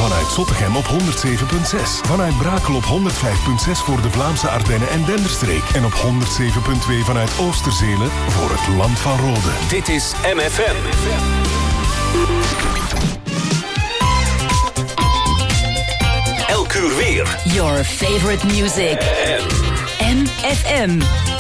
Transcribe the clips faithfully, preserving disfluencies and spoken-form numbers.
Vanuit Zottegem op honderd zeven komma zes. Vanuit Brakel op honderd vijf komma zes voor de Vlaamse Ardennen en Denderstreek. En op honderd zeven komma twee vanuit Oosterzele voor het Land van Rode. Dit is M F M. Elk uur weer. Your favorite music. M F M.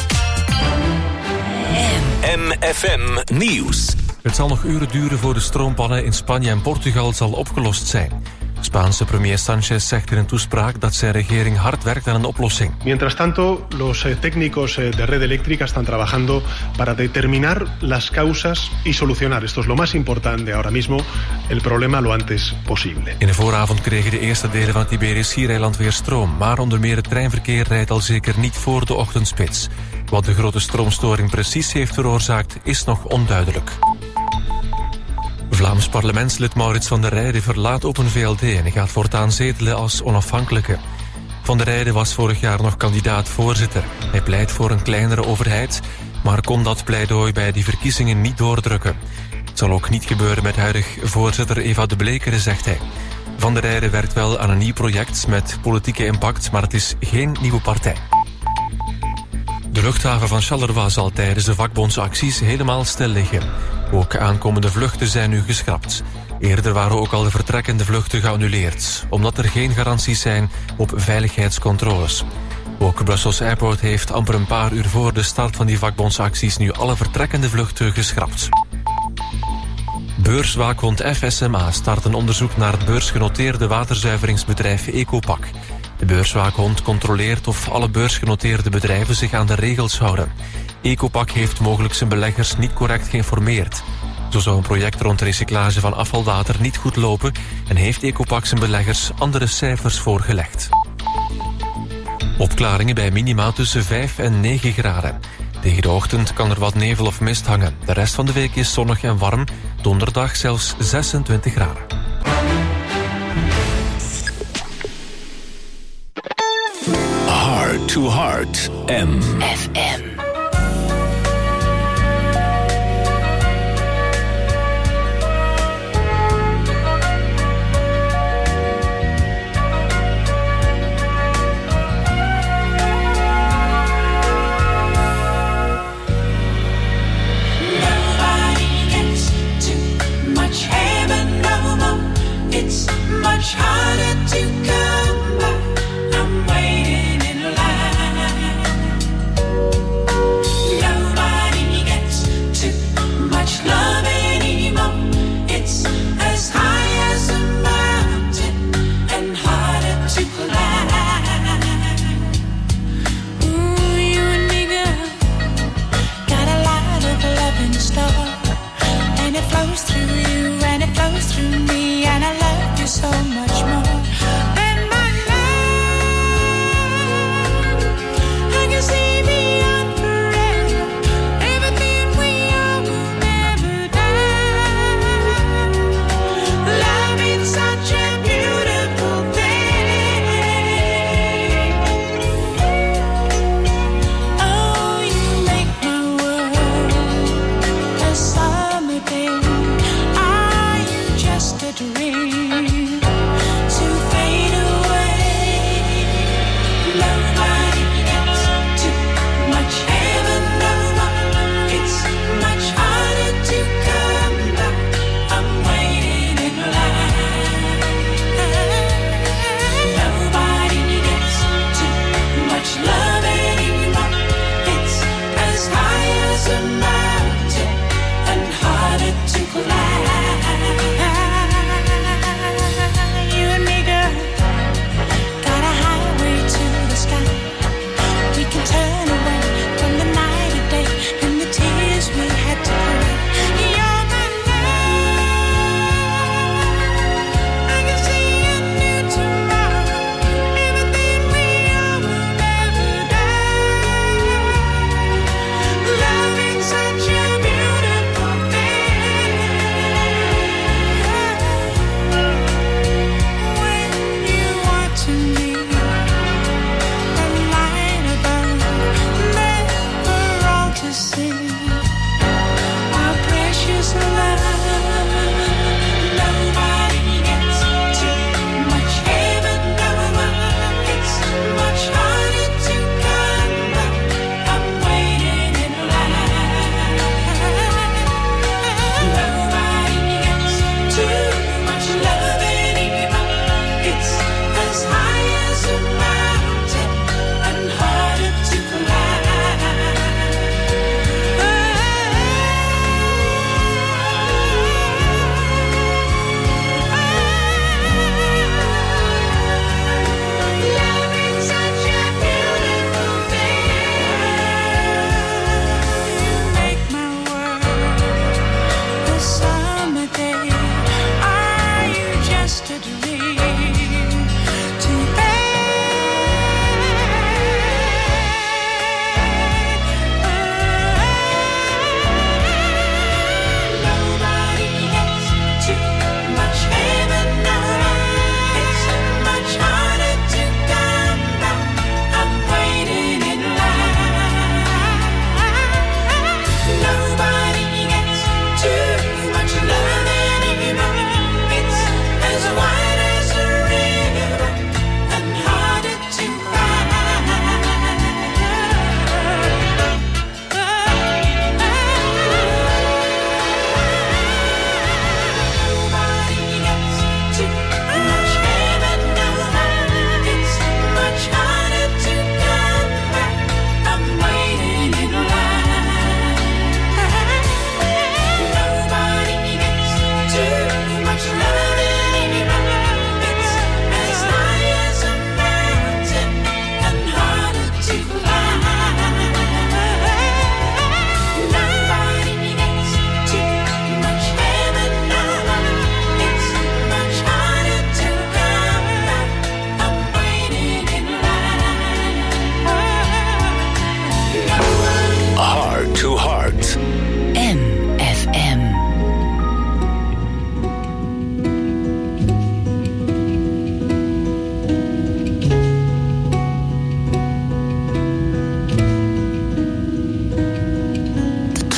M F M Nieuws. Het zal nog uren duren voor de stroompannen in Spanje en Portugal zal opgelost zijn. Spaanse premier Sánchez zegt in een toespraak dat zijn regering hard werkt aan een oplossing. Mientras tanto, los técnicos de Red Eléctrica están trabajando para determinar las causas y solucionar, esto es lo más importante ahora mismo, el problema lo antes posible. In de vooravond kregen de eerste delen van het Iberisch Schiereiland weer stroom, maar onder meer het treinverkeer rijdt al zeker niet voor de ochtendspits. Wat de grote stroomstoring precies heeft veroorzaakt, is nog onduidelijk. Vlaams parlementslid Maurits van der Rijden verlaat Open V L D en gaat voortaan zetelen als onafhankelijke. Van der Rijden was vorig jaar nog kandidaat-voorzitter. Hij pleit voor een kleinere overheid, maar kon dat pleidooi bij die verkiezingen niet doordrukken. Het zal ook niet gebeuren met huidig voorzitter Eva de Blekere, zegt hij. Van der Rijden werkt wel aan een nieuw project met politieke impact, maar het is geen nieuwe partij. De luchthaven van Charleroi zal tijdens de vakbondsacties helemaal stil liggen. Ook aankomende vluchten zijn nu geschrapt. Eerder waren ook al de vertrekkende vluchten geannuleerd, omdat er geen garanties zijn op veiligheidscontroles. Ook Brussels Airport heeft amper een paar uur voor de start van die vakbondsacties nu alle vertrekkende vluchten geschrapt. Beurswaakhond F S M A start een onderzoek naar het beursgenoteerde waterzuiveringsbedrijf Ecopak. De beurswaakhond controleert of alle beursgenoteerde bedrijven zich aan de regels houden. Ecopak heeft mogelijk zijn beleggers niet correct geïnformeerd. Zo zou een project rond recyclage van afvalwater niet goed lopen en heeft Ecopak zijn beleggers andere cijfers voorgelegd. Opklaringen bij minima tussen vijf en negen graden. Tegen de ochtend kan er wat nevel of mist hangen. De rest van de week is zonnig en warm. Donderdag zelfs zesentwintig graden. Heart to Heart. M F M. Much harder to come by. I'm waiting in line. Nobody gets too much love anymore. It's as high as a mountain and harder to climb. Ooh, you and me, girl, got a lot of love in store, and it flows through you and it flows through me, and I love you so much more than my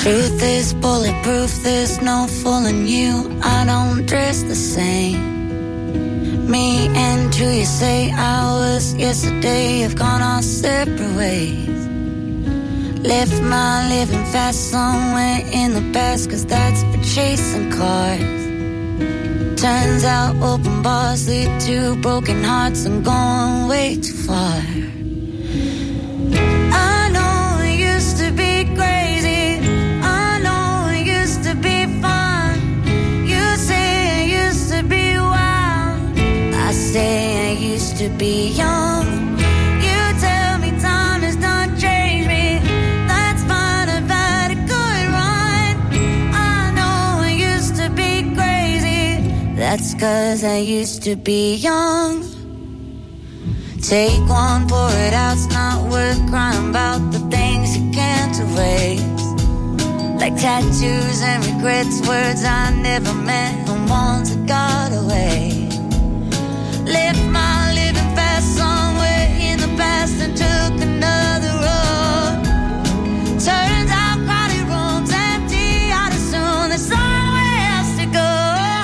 Truth is bulletproof, there's no fooling you. I don't dress the same. Me and you, you say hours yesterday have gone our separate ways. Left my living fast somewhere in the past, cause that's for chasing cars. Turns out open bars lead to broken hearts. I'm going way too far. I know it used to be crazy, I know it used to be fun. You say it used to be wild, I say I used to be young. You tell me time has done changed me, that's fine, I've had a good run. I know I used to be crazy, that's cause I used to be young. Take one, pour it out, it's not worth crying about the things you can't erase. Like tattoos and regrets, words I never meant, and ones that got away. Left my living fast somewhere in the past and took another road. Turns out crowded rooms empty out as soon, there's somewhere else to go.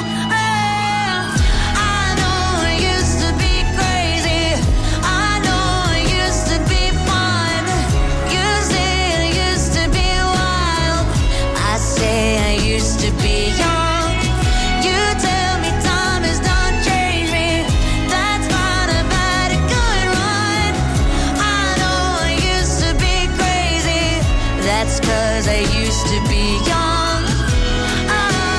I know it used to be crazy, I know it used to be fun. You say it used to be wild, I say I used to be young. You tell me time has done changed me, that's fine, I've had a good run. I know I used to be crazy, that's cause I used to be young. Ah,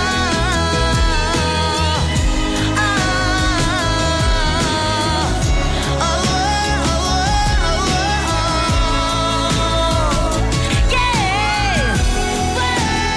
ah, oh, oh, oh, oh, yeah. Whoa,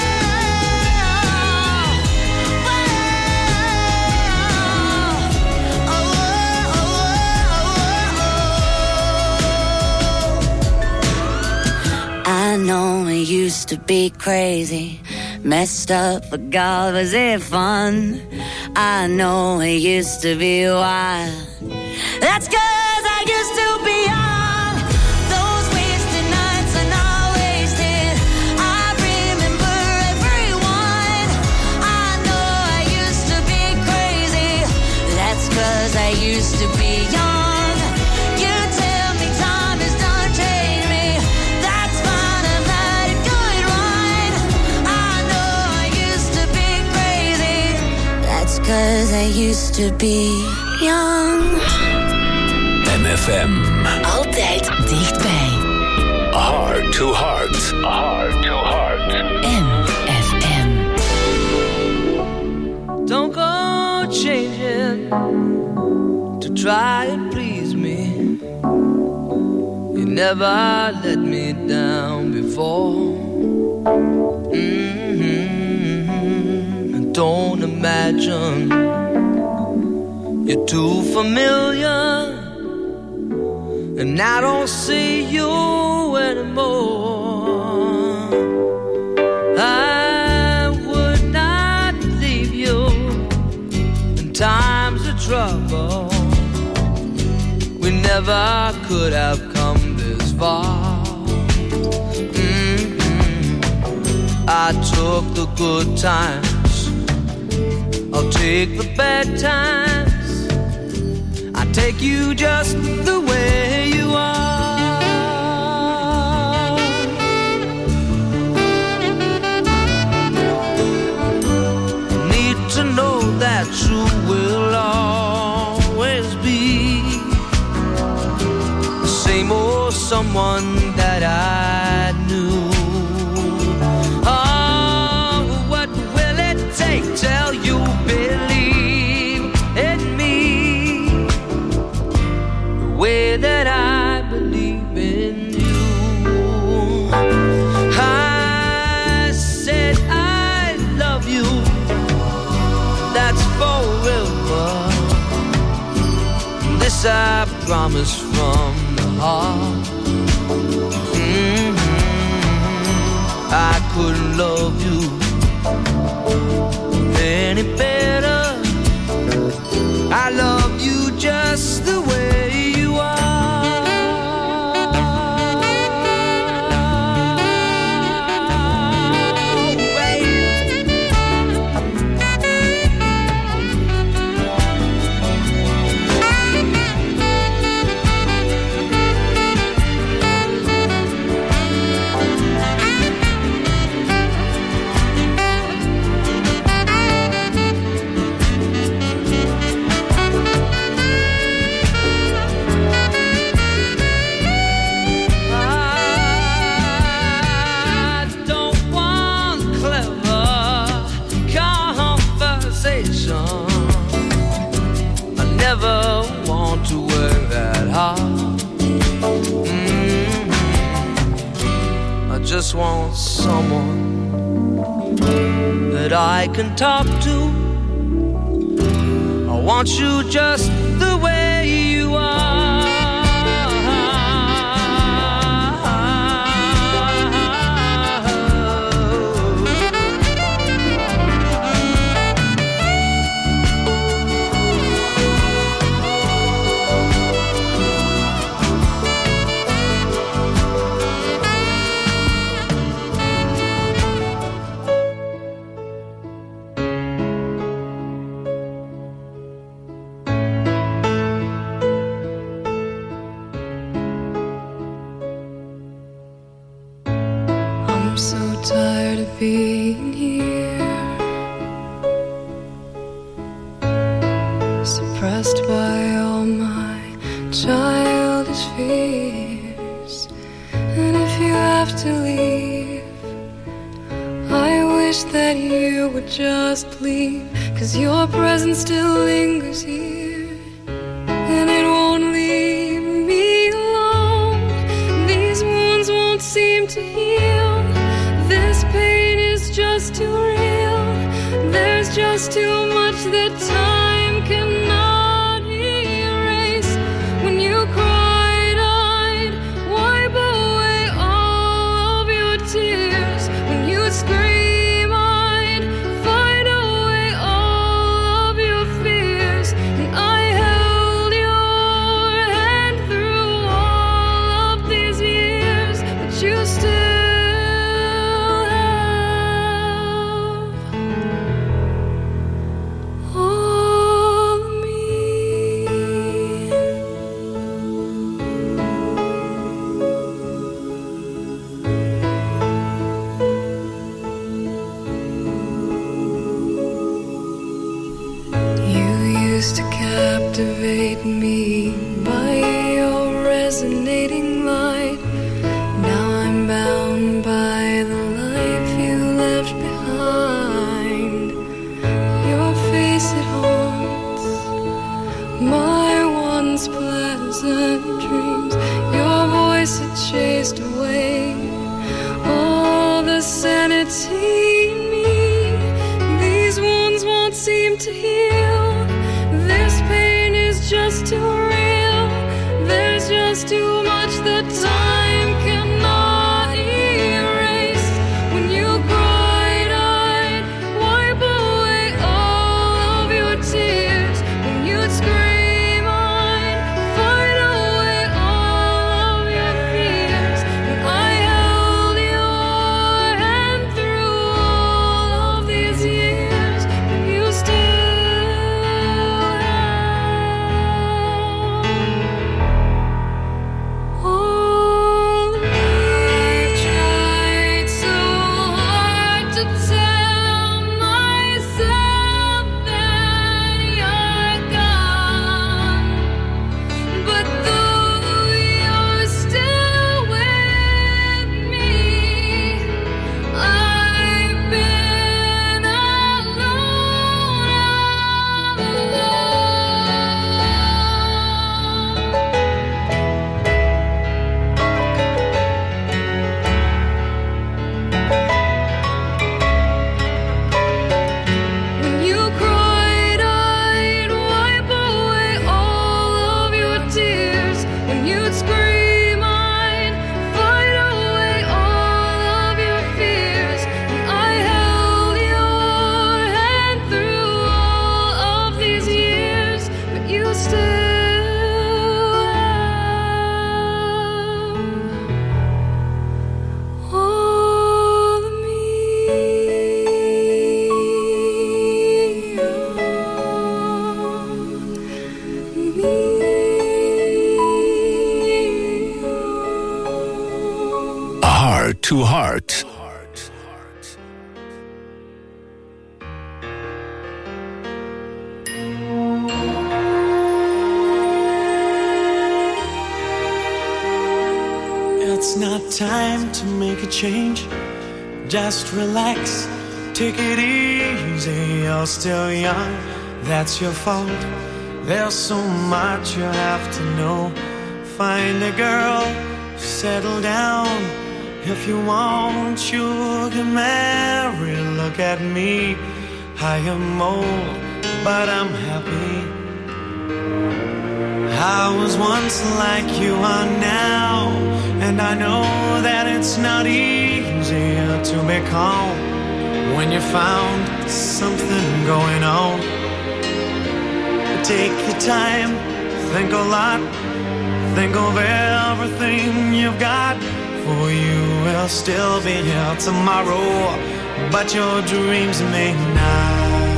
whoa, I know it used to be crazy, messed up, but God, was it fun? I know it used to be wild, that's cause I used to be young. Those wasted nights are not wasted, I remember everyone. I know I used to be crazy, that's cause I used to be young. You tell me time has done changed me, that's fine, I've had a good run. I know I used to be crazy, that's cause I used to be young. M F M. Altijd dichtbij. Heart to heart. Heart to heart. M F M. Don't go changing to try and please me. You never let me down before. Mm-hmm. Don't imagine you're too familiar, and I don't see you anymore. I would not leave you in times of trouble. We never could have come this far. Mm-hmm. I took the good times, I'll take the bad times. I take you just the way you are. Need to know that you will always be the same old someone that I knew. Oh, what will it take till you believe in me the way that I believe in you? I said I love you, that's forever. This I promise from the heart. Mm-hmm. I couldn't love you any better. I love you just the way you are. just want someone that I can talk to. I want you just the way you are. Tired of being here, suppressed by all my childish fears. And if you have to leave, I wish that you would just leave, 'cause your presence still lingers here, and it won't leave me alone. These wounds won't seem to heal. This pain is just too real. There's just too much that time cannot erase. When you cried, I'd wipe away all of your tears. When you scream, I'd fight away all of your fears. And I held your hand through all of these years, but you still captivate me by your resonating light. Now I'm bound by the life you left behind. Your face, it haunts my once pleasant dreams. Your voice, it chased away all the sanity in me. These wounds won't seem to heal. This pain is just too real. There's just too much that time cannot erase. When you cried, I'd wipe away all of your tears. When you'd scream, I'd fight away all of your fears. And I held your hand through all of these years, but you still to Heart. It's not time to make a change. Just relax, take it easy. You're still young, that's your fault. There's so much you have to know. Find a girl, settle down, If you want, you can marry. Look at me, I am old, but I'm happy. I was once like you are now, and I know that it's not easy to be calm when you found something going on. Take your time, think a lot, think of everything you've got. For you will still be here tomorrow, but your dreams may not.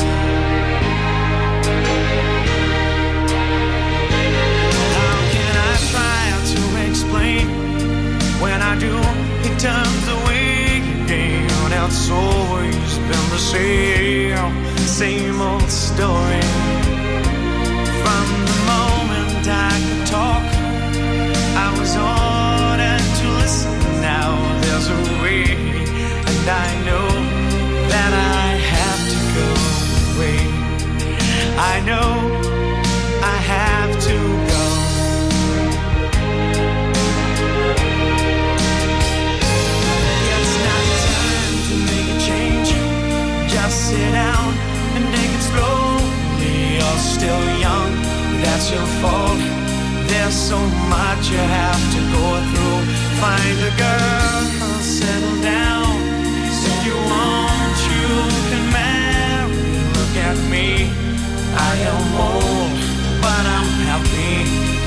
How can I try to explain? When I do, he turns away again. It's always been the same, same old story. From the moment I could talk, I was ordered to listen. Now there's a way, and I know that I have to go away. I know I have to go. It's not time to make a change. Just sit down and take it slowly. You're still young, that's your fault. There's so much you have to go through. Find a girl, settle down. If you want, you can marry. Look at me, I am old, but I'm happy.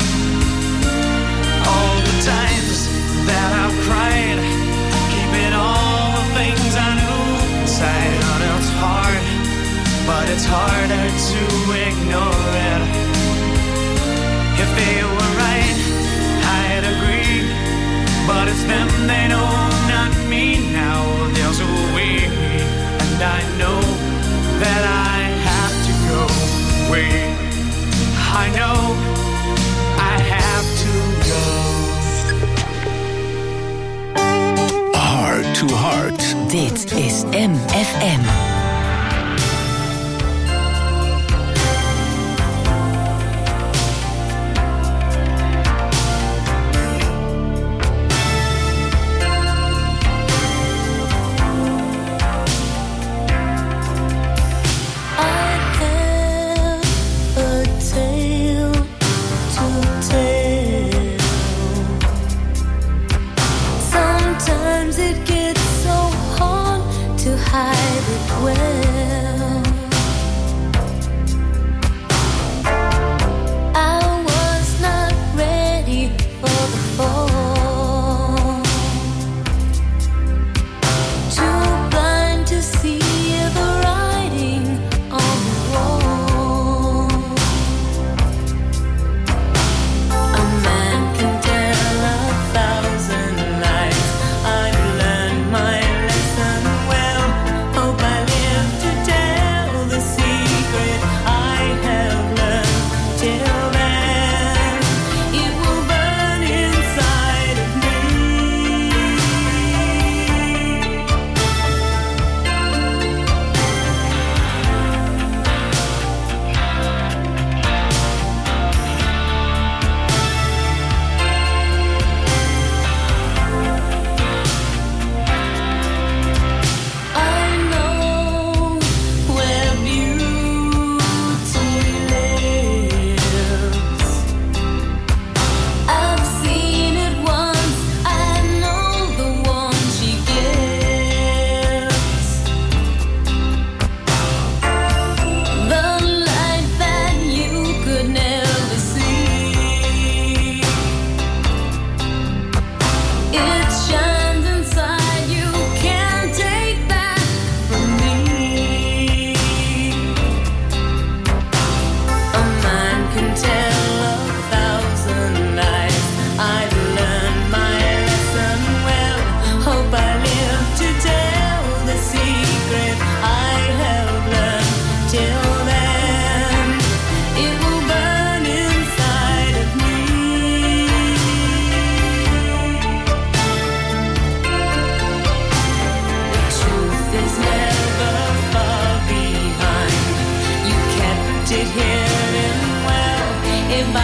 All the times that I've cried, keeping all the things I knew inside. And it's hard, but it's harder to ignore it. If they were right, I'd agree. But it's them they know, not me. Now there's a way, and I know that I have to go away. I know I have to go. Heart to Heart. Dit is M F M.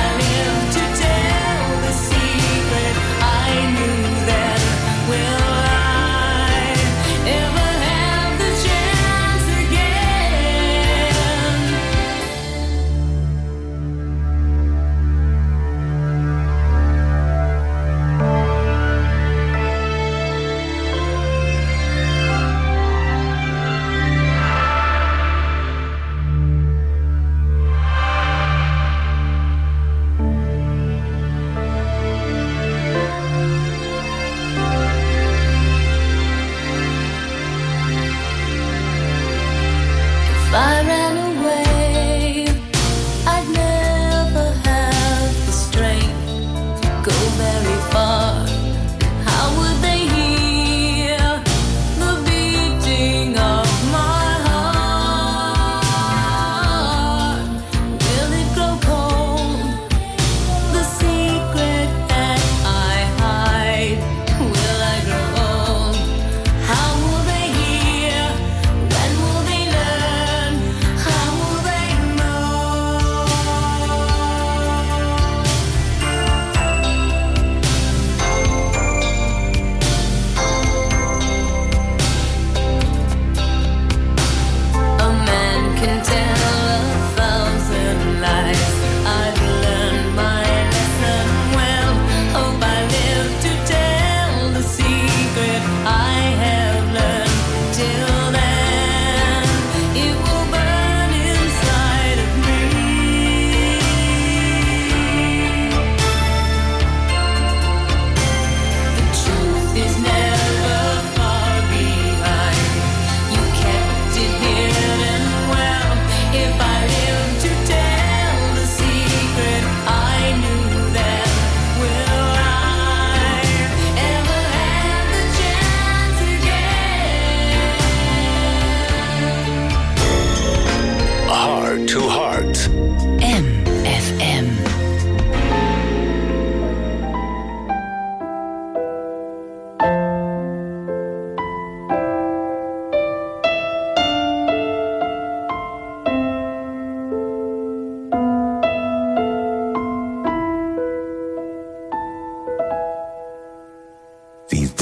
If I live to tell the secret I knew then, will I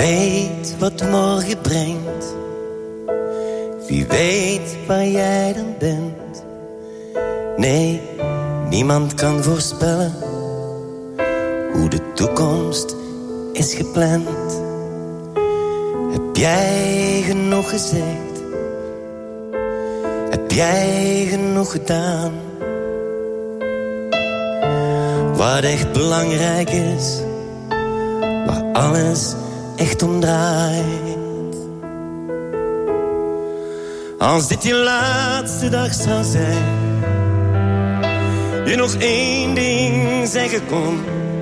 weet wat morgen brengt. Wie weet waar jij dan bent. Nee, niemand kan voorspellen hoe de toekomst is gepland. Heb jij genoeg gezegd? Heb jij genoeg gedaan? Wat echt belangrijk is, waar alles echt om draait. Als dit je laatste dag zou zijn, je nog één ding zeggen kon,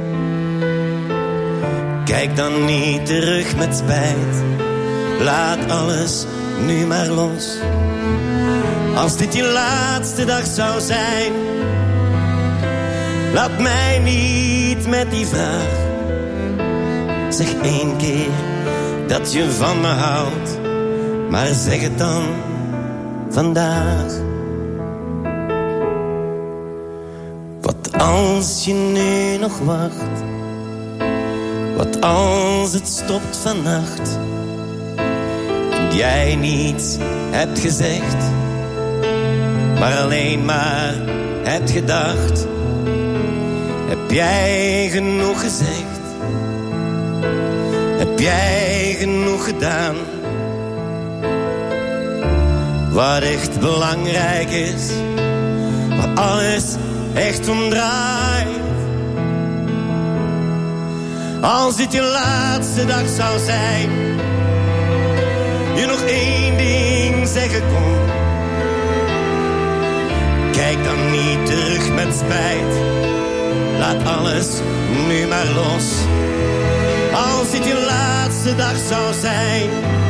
kijk dan niet terug met spijt. Laat alles nu maar los. Als dit je laatste dag zou zijn, laat mij niet met die vraag. Zeg één keer dat je van me houdt, maar zeg het dan vandaag. Wat als je nu nog wacht? Wat als het stopt vannacht en jij niets hebt gezegd, maar alleen maar hebt gedacht? Heb jij genoeg gezegd? Heb jij genoeg gedaan? Wat echt belangrijk is, waar alles echt om draait. Als dit je laatste dag zou zijn, je nog één ding zeggen kon, kijk dan niet terug met spijt. Laat alles nu maar los. Als dit je laatste dag zou zijn,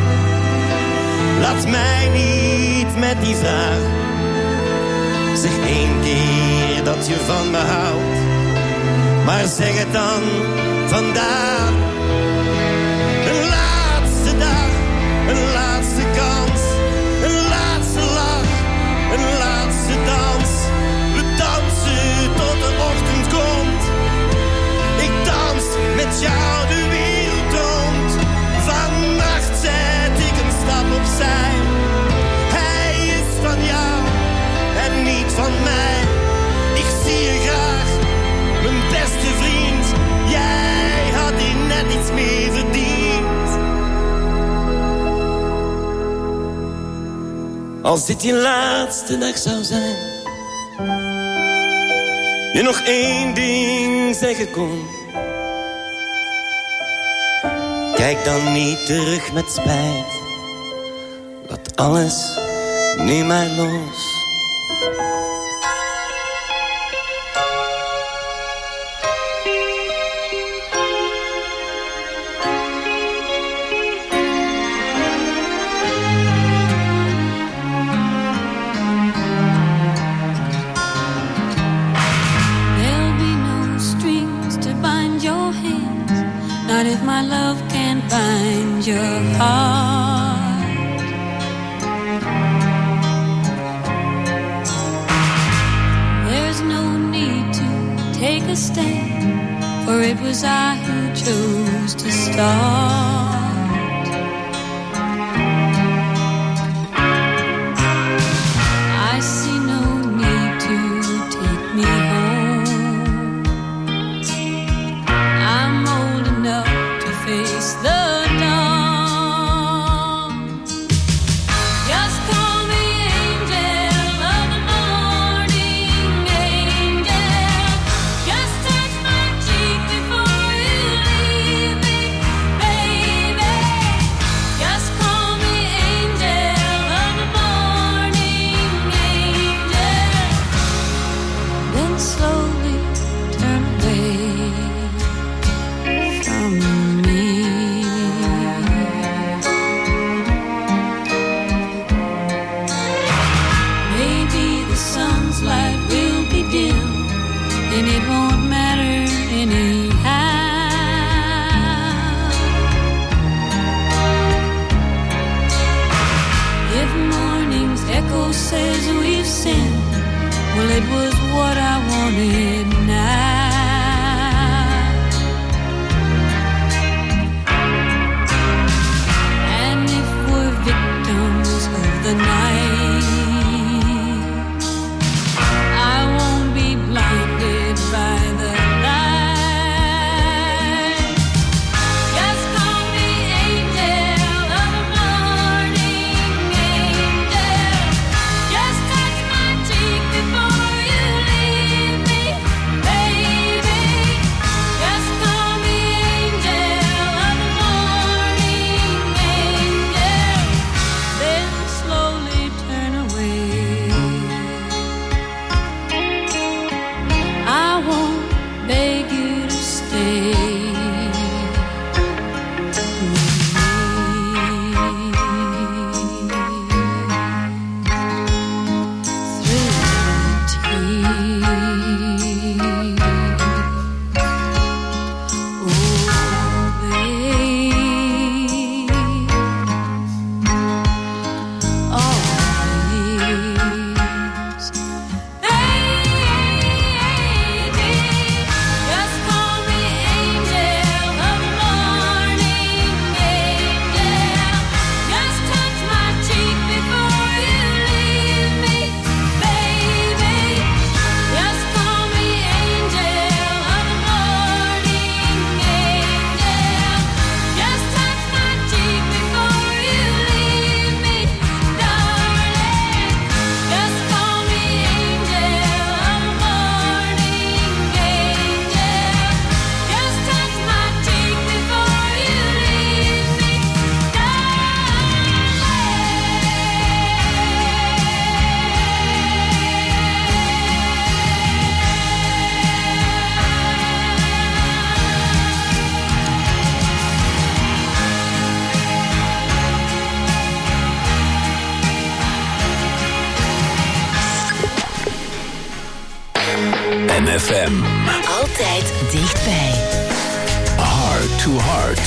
laat mij niet met die vraag. Zeg één keer dat je van me houdt, maar zeg het dan vandaag. Een laatste dag, een laatste kans, een laatste lach, een laatste dans. We dansen tot de ochtend komt. Ik dans met jou de wereld rond. Vannacht zet ik een stap opzij. Hij is van jou en niet van mij. Ik zie je graag, mijn beste vriend. Jij had hier net iets meer verdiend. Als dit je laatste dag zou zijn, je nog één ding zeggen kon, kijk dan niet terug met spijt. Laat alles nu maar los. Not if my love can't bind your heart. There's no need to take a stand, for it was I who chose to start. I see no need to take me home. I'm old enough to face the dawn. Just call me angel of the morning, angel. Just touch my cheek before you leave me, baby. Just call me angel of the morning, angel. Then slowly turn away from me. Maybe the sun's light will be dim, and it won't matter anyhow. If morning's echo says we've sinned, well, it was what I wanted now. F M. Altijd dichtbij. Heart to Heart.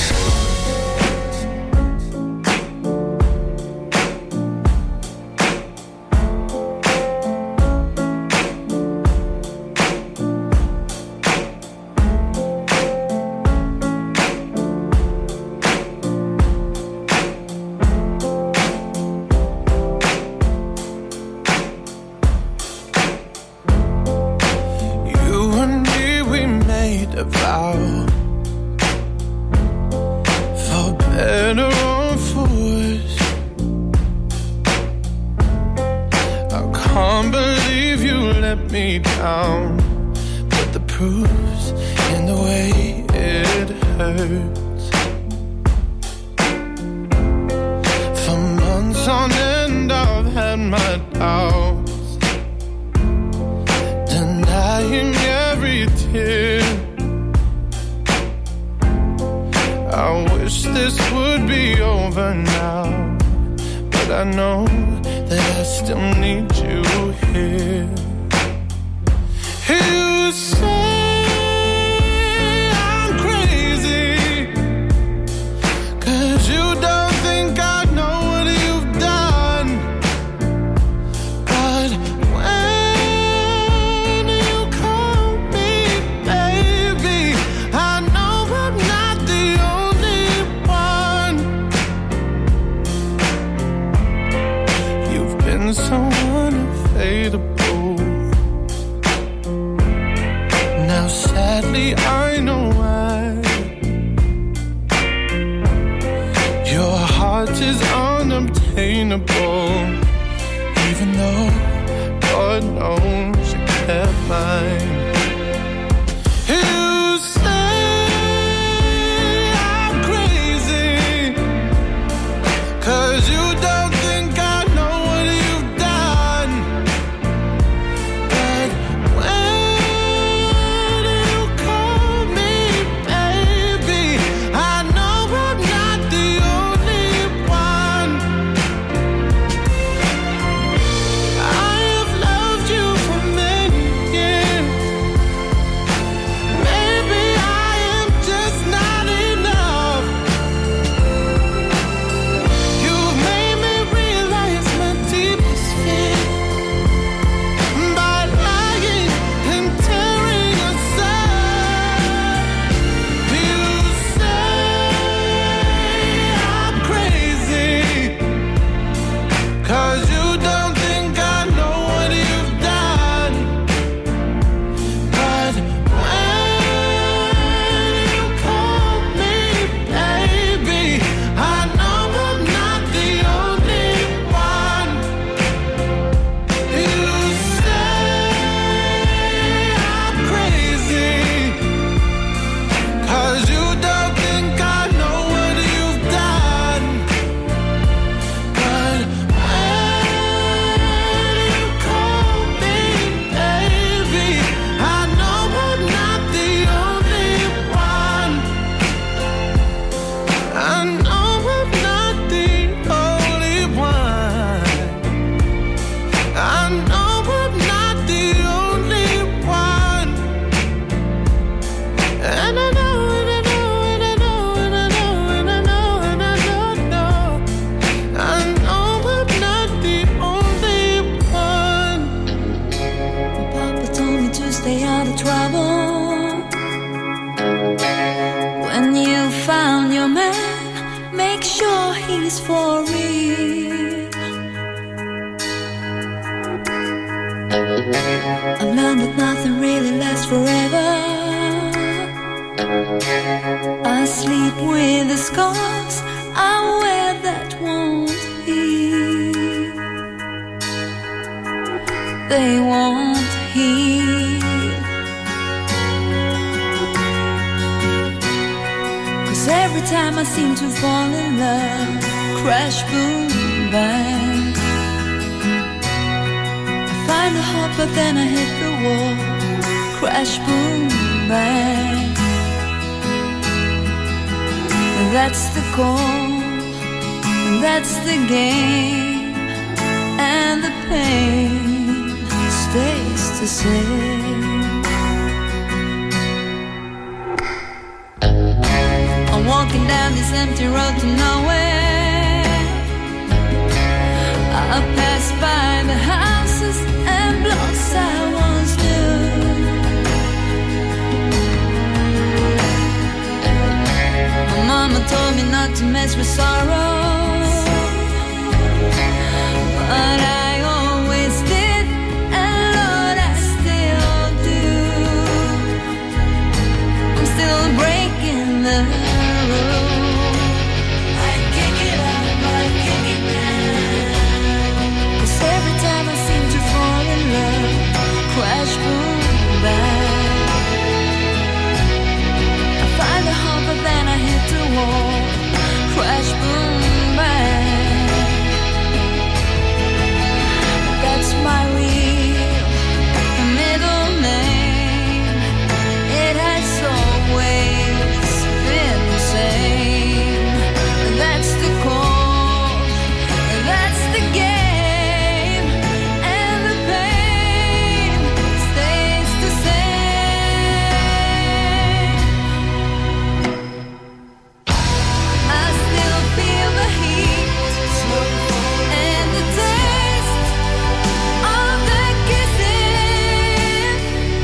the same. this empty road to nowhere. I pass by the houses and blocks I once knew. My mama told me not to mess with sorrow, but I always did, and Lord, I still do. I'm still breaking the rule. I kick it up, I kick it down. 'Cause every time I seem to fall in love, crash, boom, bang. I find the hope, but then I hit the wall. Crash, boom, bang. That's my real middle name. It has always been the same. That's the call, that's the game, and the pain stays the same. I still feel the heat and the taste of the kissing,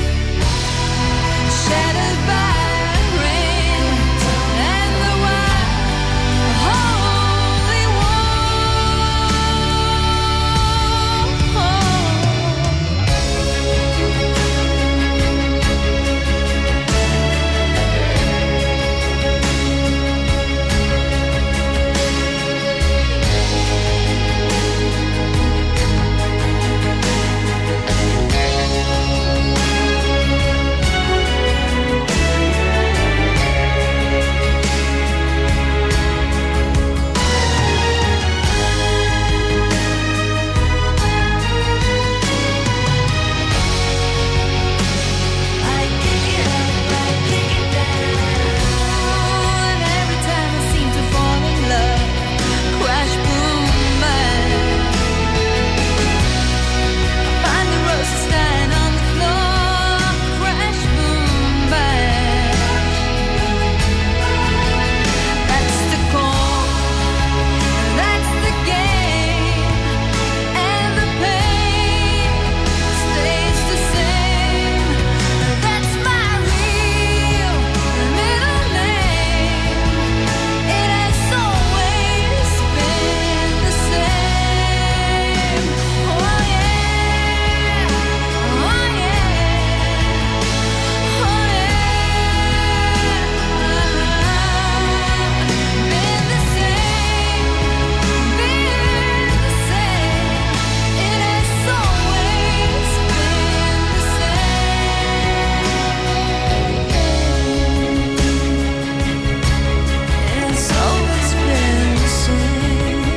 shattered by rain and the wild holy war. I kick it up, I kick it down, and every time I seem to fall in love, crash, boom, bang. I find the roses lying on the floor, crash, boom, bang. That's the call, that's the game, and the pain stays the same. That's my real middle name. It has always been the same. Oh yeah, oh yeah, oh yeah. Been the same, been the same. It has always been the same. It's always been the same.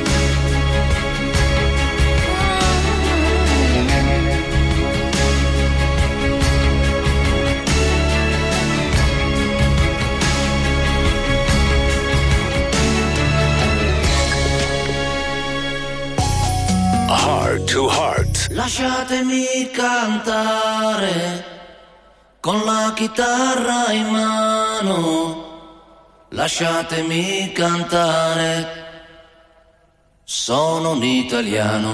Heart to Heart. Lasciatemi cantare con la chitarra in mano. Lasciatemi cantare, sono un italiano.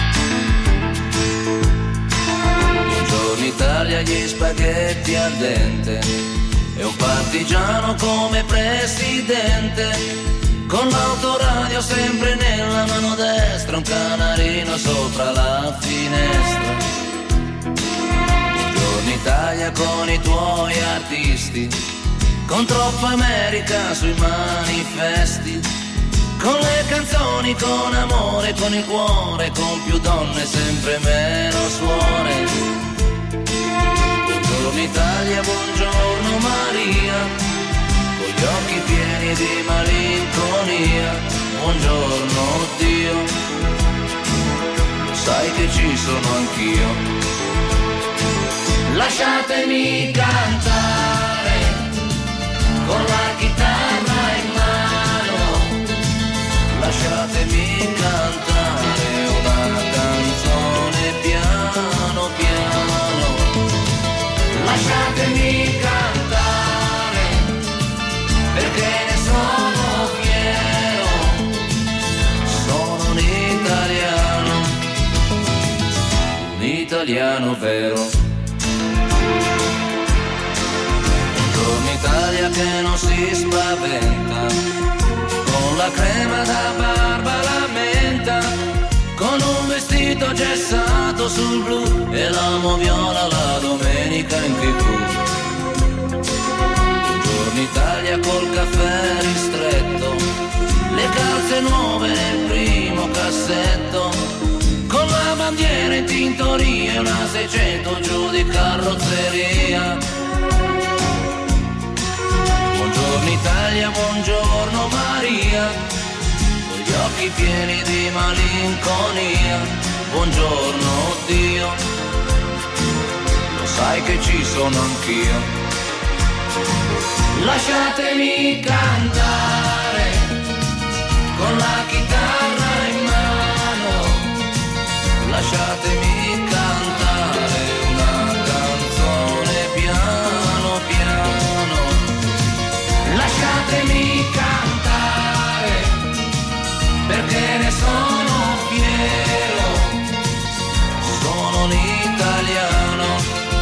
Buongiorno Italia, gli spaghetti al dente e un partigiano come presidente. Con l'autoradio sempre nella mano destra, un canarino sopra la finestra. Buongiorno Italia con i tuoi artisti, con troppa America sui manifesti, con le canzoni, con amore, con il cuore, con più donne, sempre meno suore. Buongiorno Italia, buongiorno Maria, con gli occhi pieni di malinconia. Buongiorno Dio, sai che ci sono anch'io. Lasciatemi cantare con la chitarra in mano. Lasciatemi cantare una canzone piano piano. Lasciatemi cantare perché ne sono fiero. italiano vero. Buongiorno Italia che non si spaventa, con la crema da barba la menta, con un vestito gessato sul blu e l'amo viola la domenica in tivù. Buongiorno Italia col caffè ristretto, le calze nuove nel primo cassetto, con la bandiera in tintoria e una seicento giù di carrozzeria. Buongiorno Italia, buongiorno Maria, con gli occhi pieni di malinconia. Buongiorno Dio, lo sai che ci sono anch'io. Lasciatemi cantare con la chitarra in mano, lasciatemi cantare una canzone piano piano, lasciatemi cantare perché ne sono fiero, sono un italiano,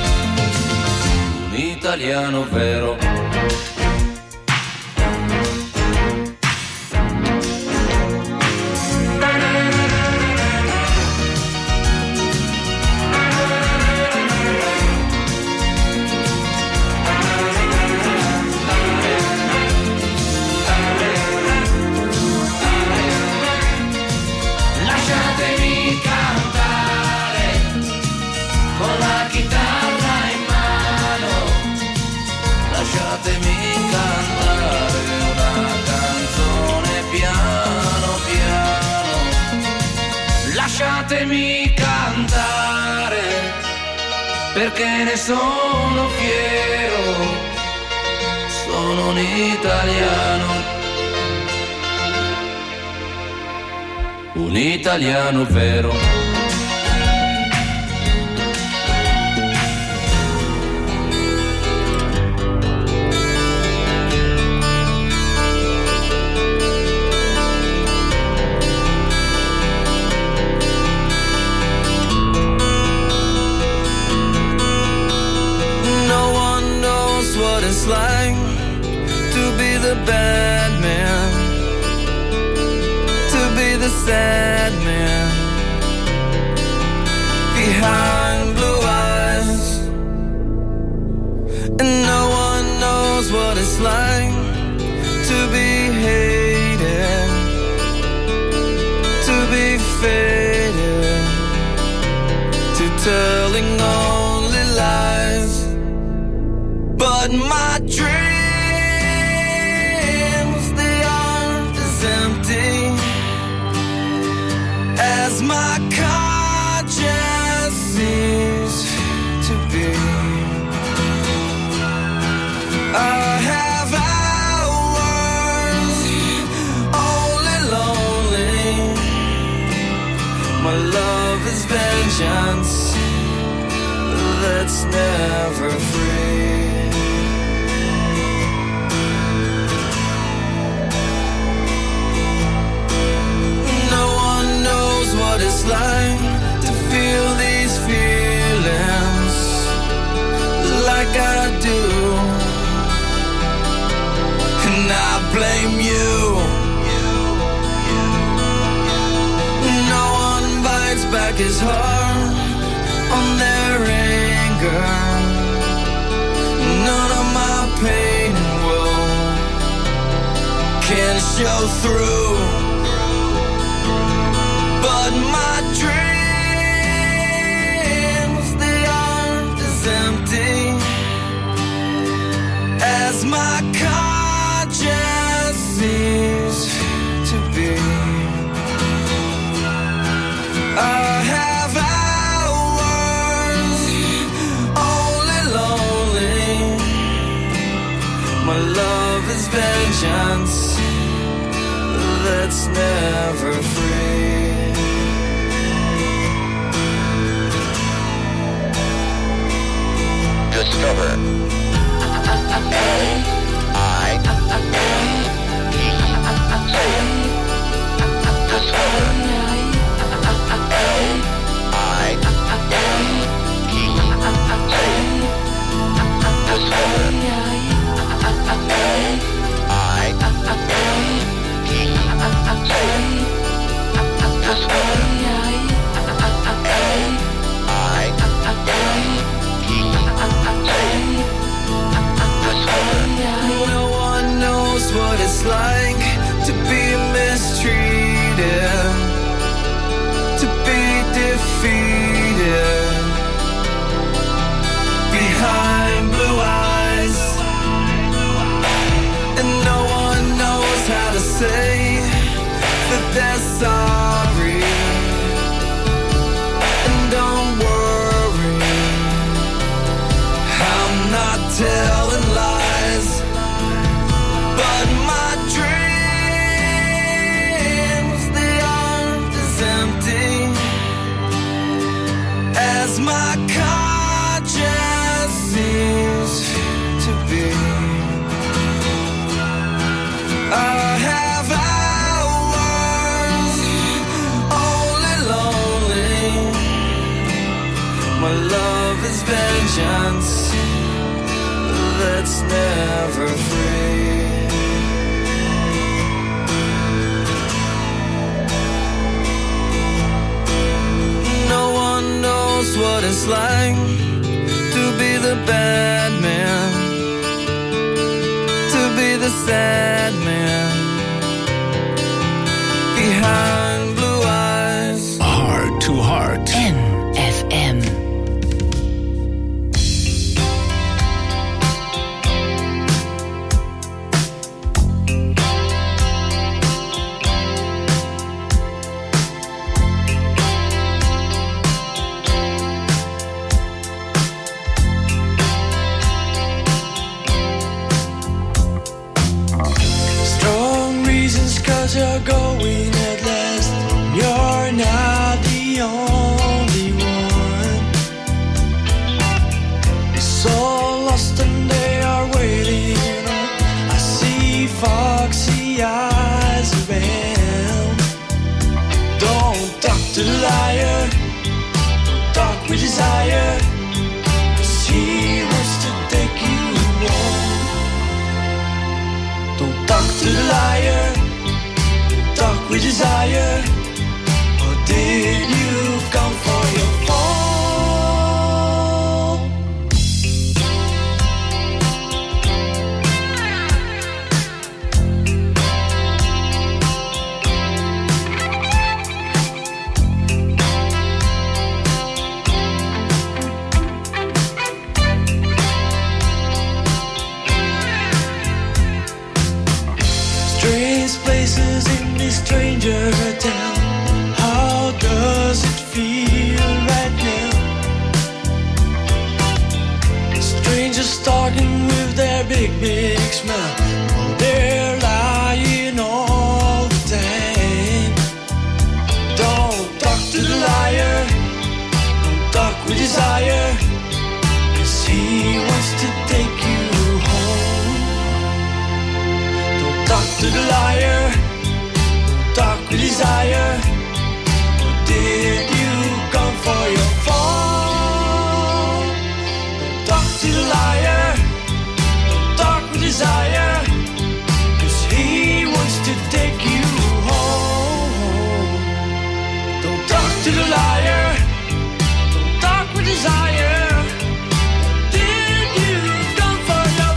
un italiano vero. Lasciatemi cantare perché ne sono fiero, sono un italiano, un italiano vero. It's like to be the bad man, to be the sad man behind blue eyes, and no one knows what it's like to be hated, to be faded, to telling only lies. But my dreams, they aren't as empty as my conscience seems to be. I have hours only lonely. My love is vengeance that's never free. What it's like to feel these feelings like I do, and I blame you. No one bites back his heart on their anger. None of my pain and woe can show through. But my dreams, they aren't as empty as my conscience seems to be. I have hours only lonely. My love is vengeance that's never free. Discover. A I Discover. L I knows what it's like to be mistreated, to be defeated behind blue eyes, and no one knows how to say that they're sorry. And don't worry, I'm not telling lies, but my dreams, they aren't as empty as my conscience seems to be. I have hours only lonely. My love is vengeance that's never free. No one knows what it's like to be the bad man, to be the sad man behind blue eyes. Heart to Heart. M F M. Strong reasons, 'cause you're going at last. You're not the only one. So lost and they are waiting on. I see foxy eyes around. Don't talk to the liar, don't talk with desire, 'cause he wants to take you home. Don't talk to the liar, talk with desire, or did you come for your fall? Strange places in this stranger town. How does it feel right now? Strangers talking with their big, big smile. Oh, they're lying all the time. Don't talk to the liar, don't talk with desire, 'cause he wants to take you home. Don't talk to the liar, don't talk with desire, or did you come for your fall? Don't talk to the liar, don't talk with desire, 'cause he wants to take you home. Don't talk to the liar, don't talk with desire, or did you come for your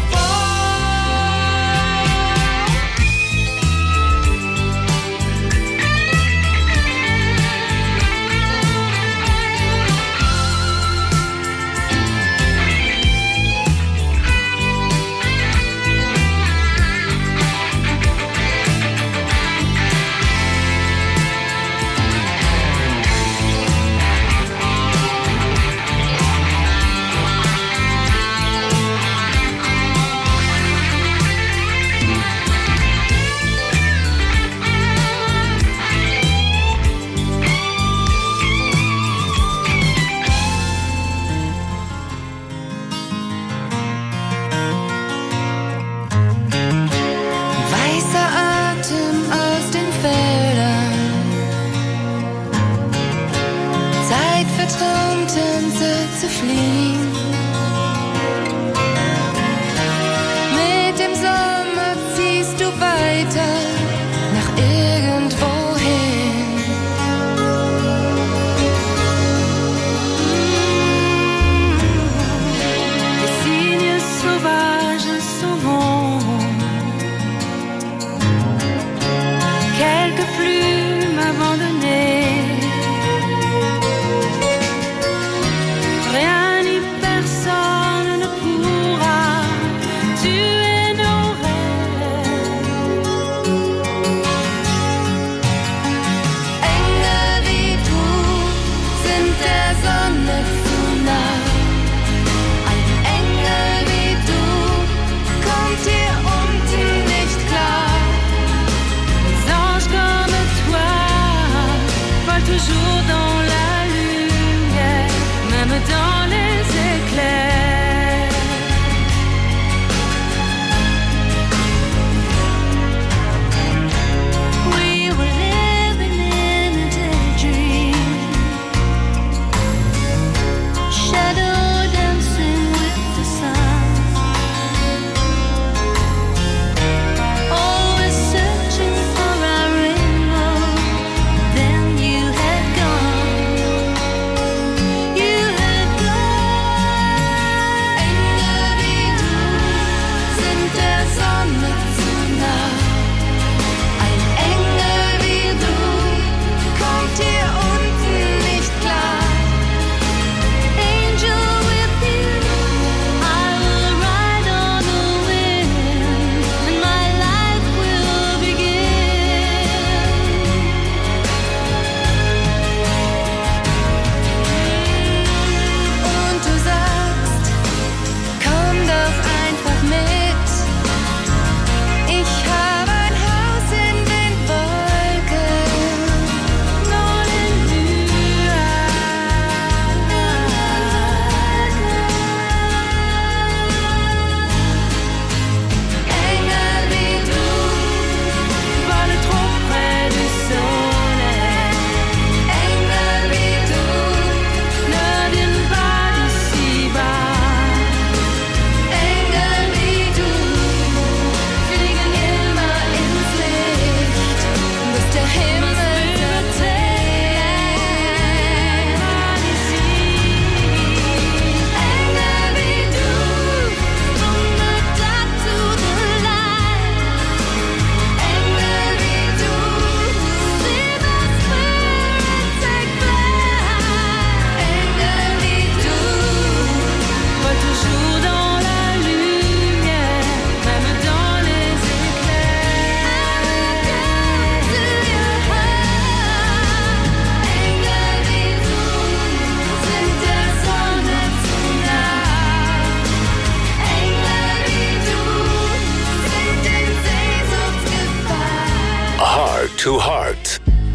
fall? toujours dans la lumière, même dans les éclairs. We were living in a daydream, shadow dancing with the sun, always searching for our rainbow. Then you had gone, you had gone. Engel wie du sind der Sonne zu nah. Ein Engel wie du kommt hier unten nicht klar. Angel with you, I will ride on the wind, and my life will begin. Und du sagst, komm doch einfach mit. Ich habe ein Haus in den Wolken, dans les nuages. Engel wie du volent trop près du soleil. Engel wie du ne viennent pas d'ici-bas. Engel wie du fliegen immer ins Licht, bis der Himmel zerteilt. Engel wie du, from the dark to the light. Engel wie du, see the spirits take flight. Engel wie du, voient toujours dans la lumière, même dans les éclairs. To your heart. Engel wie du sind der Sonne zu nah. Engel wie du sind den Sehnsucht gefallen. Heart to Heart.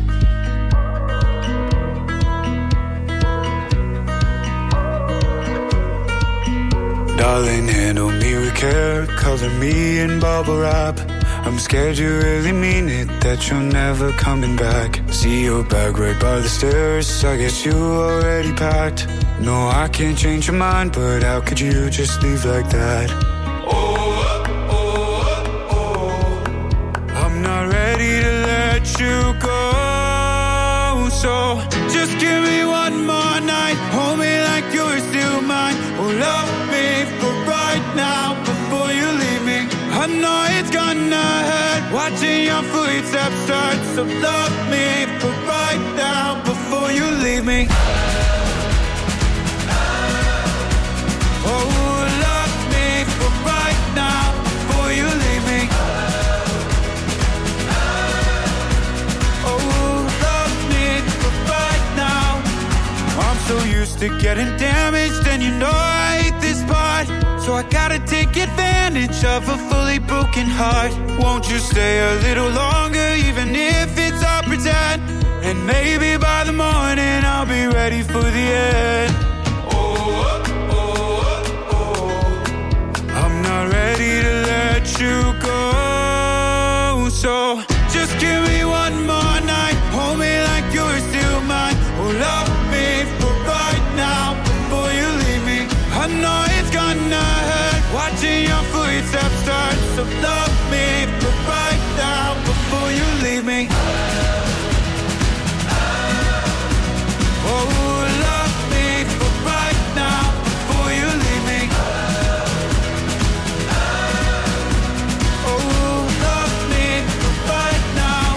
Darling, handle me with care, color me in bubble wrap. I'm scared you really mean it, that you're never coming back. See your bag right by the stairs, I guess you already packed. No, I can't change your mind, but how could you just leave like that? I'm not ready to let you go, so just give me one more night. Hold me like you're still mine. Oh, love me for right now before you leave me. I know it's gonna hurt watching your footsteps start, so love me for right now before you leave me. Oh, love me for right now before you leave me. Oh, love me for right now. I'm so used to getting damaged, and you know I hate this part. So I gotta take advantage of a fully broken heart. Won't you stay a little longer, even if it's all pretend? And maybe by the morning I'll be ready for the end. I'm not ready to let you go, so just give me one more night. Hold me like you're still mine. Oh, love me for right now before you leave me. I know it's gonna hurt watching your footsteps start, so love me for right now before you leave me. Oh, love me for right now before you leave me. Oh, love me for right now.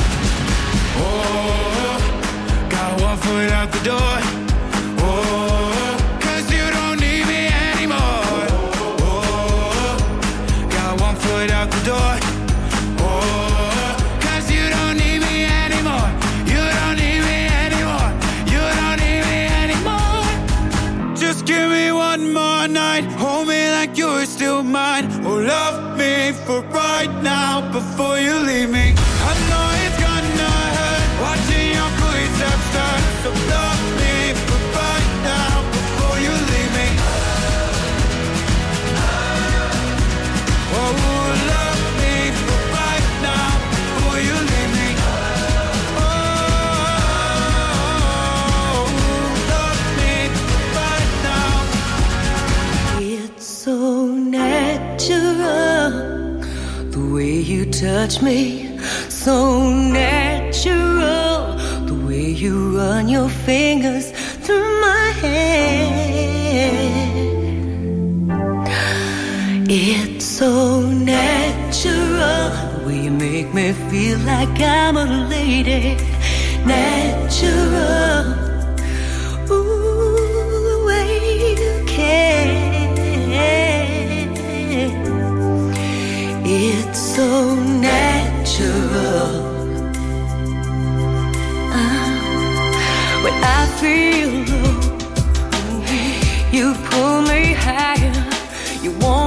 Oh, got one foot out the door. Oh, 'cause you don't need me anymore. Oh, got one foot out the door. Oh, 'cause you don't need me anymore. You don't need me anymore. You don't need me anymore. Just give me one more night. Hold me like you're still mine. Oh, love me for right now before you leave me. I know it's gonna hurt watching your footsteps touch, so love me right now before you leave me. Oh, love me right now before you leave me. Oh, love me right now. It's so natural, the way you touch me. So natural, the way you run your fingers through my hair. It's so natural, the way you make me feel like I'm a lady. Natural, ooh, the way you care. It's so natural. Uh, when I feel low, you pull me higher. You want